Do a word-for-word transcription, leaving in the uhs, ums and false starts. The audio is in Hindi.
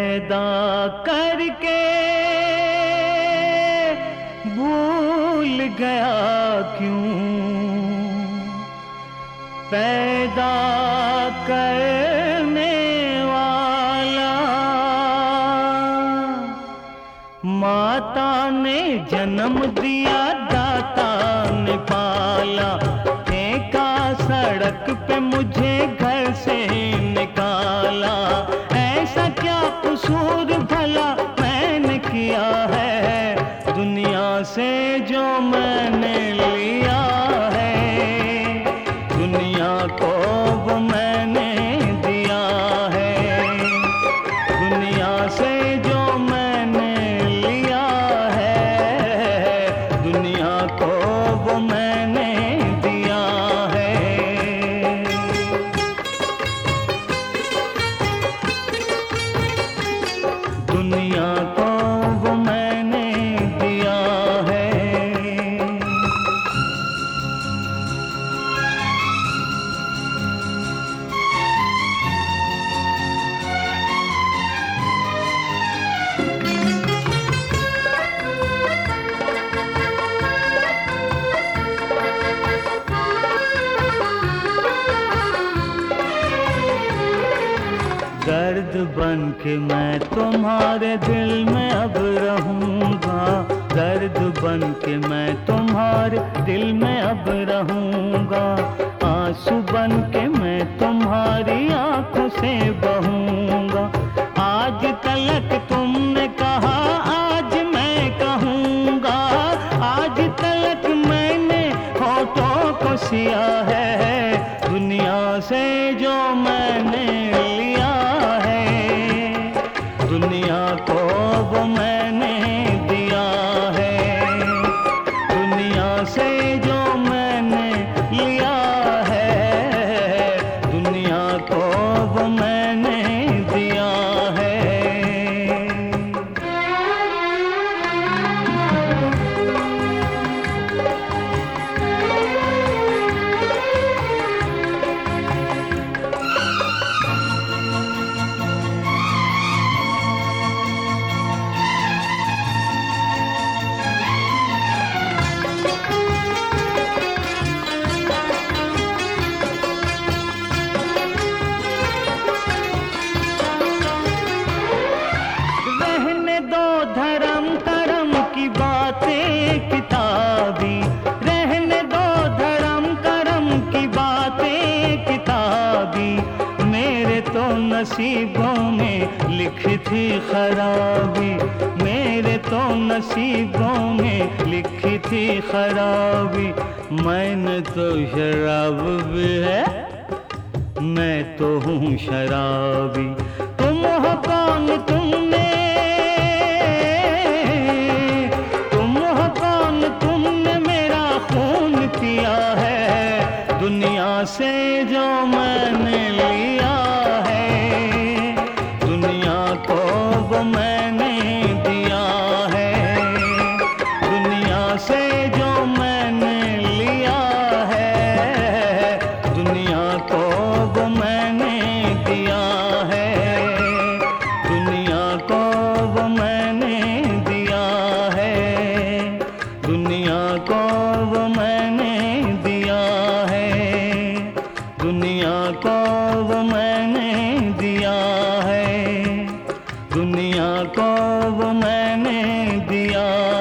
पैदा करके भूल गया क्यों, पैदा करने वाला माता ने जन्म दिया, दाता ने पाला, फेंका सड़क पे मुझे घर से निकाला। ऐसा क्या कसूर भला मैंने किया है, दुनिया से जो मैंने लिया है, दुनिया को वो मैंने दिया है। दुनिया से जो मैंने लिया है, दुनिया को वो मैंने दिया है। दुनिया को वो मैंने दिया है। दर्द बन के मैं तुम्हारे दिल में अब रहूंगा, दर्द बन के मैं तुम्हारे दिल में अब रहूंगा। आंसू बन के मैं तुम्हारी आंखों से बहूंगा। आज तलक तुमने कहा, आज मैं कहूंगा, आज तलक मैंने होठों को सिया है। दुनिया से जो मैंने लिया है, दुनिया को वो मैंने दिया है। दुनिया से जो मैंने लिया है, दुनिया को वो मैंने दिया है। धर्म करम की बातें किताबी, रहने दो धर्म करम की बातें किताबी। मेरे तो नसीबों में लिखी थी खराबी, मेरे तो नसीबों में लिखी थी खराबी। मैंने तो शराब भी है, मैं तो हूँ शराबी। तुम हो कौन, तुमने किया है। दुनिया से जो मैंने लिया है, दुनिया को वो मैंने दिया है। दुनिया से जो मैंने लिया है, दुनिया को वो मैंने दिया है। दुनिया को वो मैंने दिया है। दुनिया को वो मैंने दिया है। दुनिया को वो मैंने दिया है। दुनिया को वो मैंने दिया